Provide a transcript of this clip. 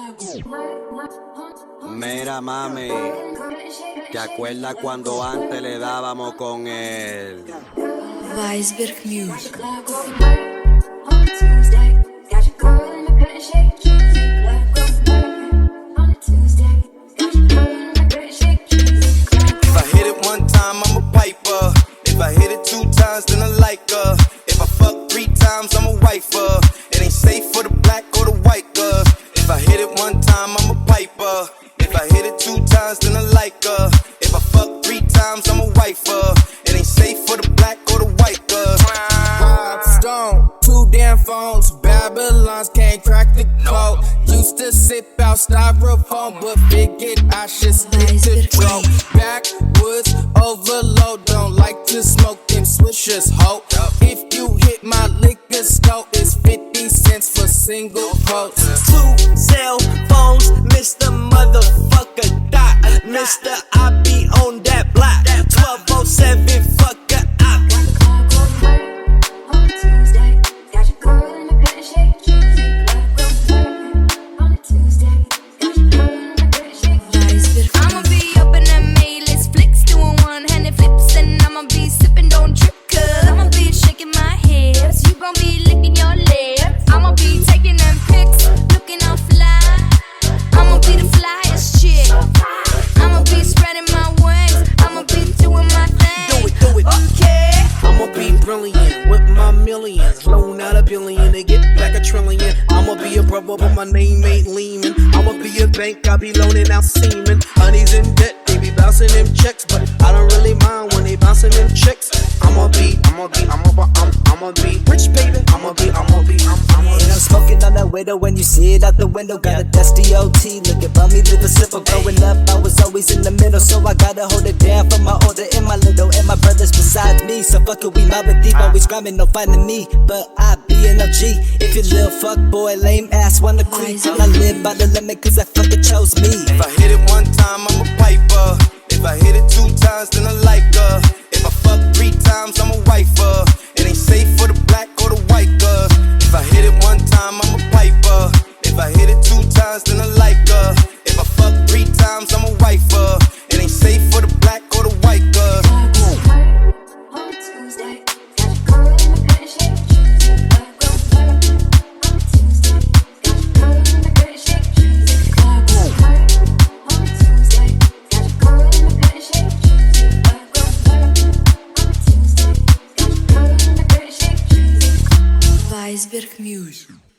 Mira mami, ¿te acuerdas cuando antes le dábamos con el Weisberg Music? If I hit it one time, I'm a piper. If I hit it two times, then I like her. If I fuck three times, I'm a wifer. It ain't safe for the black or the white girl. If I hit it one time, I'm a piper. If I hit it two times, then I like her. If I fuck three times, I'm a wifer. It ain't safe for the black or the white girl. Five stone, two damn phones. Babylons can't crack the code. Used to sip out styrofoam, but figured I should stick to dope. Backwoods overload, don't like to smoke them swishers, ho. If you hit my liquor store, it's 50 cents for single posts. 2 cell phones, Mr. Motherfucker Dot. Mr. I be on that block. 1207, fuck a op. I'ma be up in that mail-less flicks, doing one-handed flips, and I'ma be sipping, don't trip, cause I'ma be shaking my hips, you gon' be licking your lips. I'ma be taking them pics, looking all fly. I'ma be the flyest chick. I'ma be spreading my wings, I'ma be doing my thing. Do it. Okay. I'ma be brilliant with my millions. Loan out $1 billion to get back $1 trillion. I'ma be a brother, but my name ain't Lehman. I'ma be a bank, I be loaning out semen. Honey's in debt, they be bouncing them checks, but I don't really mind when they bouncing them checks. I'ma be rich, baby. I'ma be. And I'm smoking on that window when you see it out the window. Got a dusty OT, looking for me, little slipper. Growing up, I was always in the middle, so I gotta hold it down for my older and my little, and my brothers besides me. So fuck it, we mobbing deep, always grinding, no finding me. But I be an OG. If you little fuck boy, lame ass, wanna creep, I live by the limit, cause I fucking chose me. If I hit it one time, I'm a piper. If I hit it two times, then I like her. If I fuck three times, I'm a wifer. It ain't safe for the black or the white girl. If I hit it one time, I'm a piper. If I hit it two times, then I like her. If I fuck three times, I'm a wifer. It ain't safe for the black or the white girl. Weisberg Music.